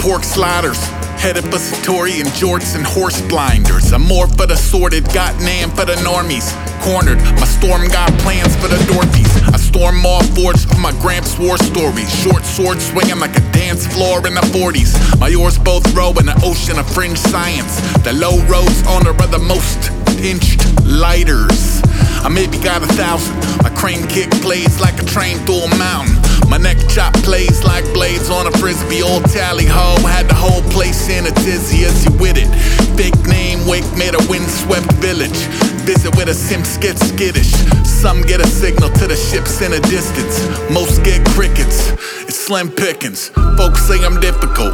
pork sliders, headed for Satori and jorts and horse blinders. I'm more for the sorted, got Nam for the normies. Cornered, my storm got plans for the Dorothies. I storm all forged for my Gramps war stories. Short sword swinging like a dance floor in the 40s. My oars both row in the ocean of fringe science. The low roads owner of the most pinched lighters. I maybe got 1,000. My crane kick plays like a train through a mountain. My neck chop plays like blades on a frisbee. Old tally ho had the whole place in a dizzy as you with it. Fake name wake made a windswept village. Visit with a simps get skittish. Some get a signal to the ships in a distance. Most get crickets. It's slim pickings. Folks say I'm difficult,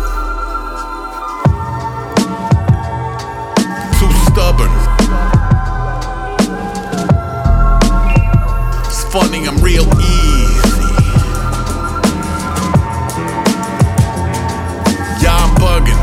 too stubborn. It's funny, I'm real easy. Yeah, I'm bugging.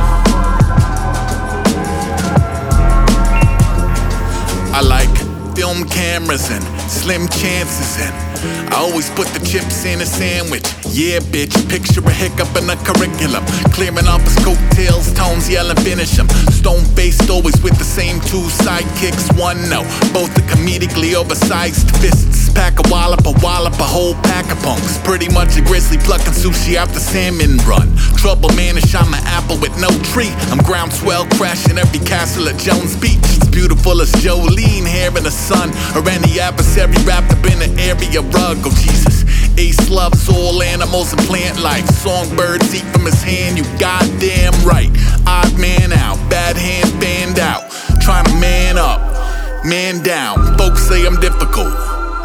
I like film cameras and slim chances, and I always put the chips in a sandwich. Yeah, bitch, picture a hiccup in the curriculum. Clearing off his coattails, tones yelling, finish him. Stone-faced, always with the same two sidekicks. One no, both the comedically oversized fists. Pack a wallop, a whole pack of punks. Pretty much a grizzly plucking sushi out the salmon run. Trouble manish, I'm an apple with no tree. I'm groundswell crashing every castle at Jones Beach. It's beautiful as Jolene here in the sun, or any adversary wrapped up in the area rug. Oh Jesus, Ace loves all animals and plant life. Songbirds eat from his hand, you goddamn right. Odd man out, bad hand fanned out. Trying to man up, man down. Folks say I'm difficult,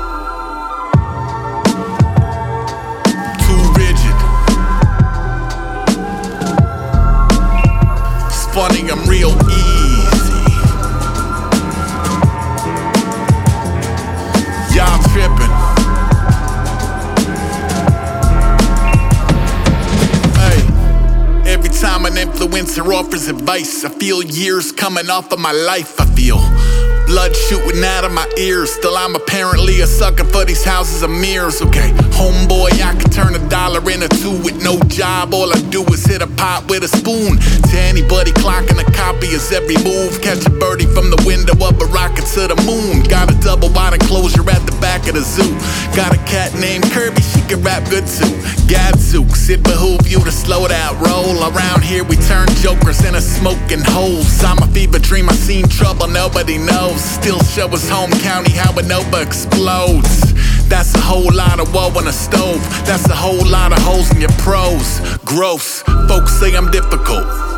too rigid. It's funny, I'm real easy. Y'all tripping. Every time an influencer offers advice, I feel years coming off of my life. I feel blood shooting out of my ears. Still I'm apparently a sucker for these houses of mirrors. Okay, homeboy, I can turn $1 into $2 with no job. All I do is hit a pot with a spoon. To anybody clocking a copy is every move. Catch a birdie from the window of a rocket to the moon. Got a double wide enclosure at the back of the zoo. Got a cat named Kirby, she can rap good too. Gadzooks, it behoove you to slow that roll. Around here we turn jokers into smoking holes. I'm a fever dream, I seen trouble nobody knows. Still show us home county how a Nova explodes. That's a whole lot of woe on a stove. That's a whole lot of holes in your pros. Gross, folks say I'm difficult,